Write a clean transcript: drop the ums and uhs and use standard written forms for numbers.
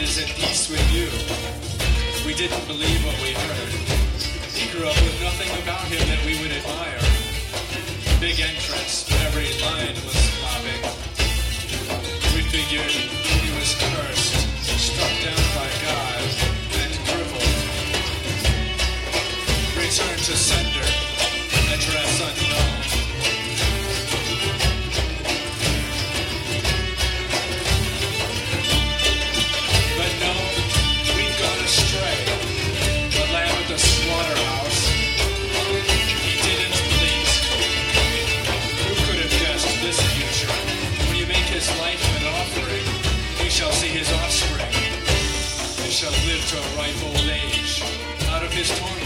is at peace with you. We didn't believe what we heard. He grew up with nothing about him that we would admire. Big entrance, but every line was popping. We figured he was cursed, struck down by God, and crippled. Return to sender, address unknown. But no, we'd gone astray. The lamb at the slaughterhouse. He didn't please. Who could have guessed this future? When you make his life an offering, he shall see his offspring. They shall live to a ripe old age. Out of his torment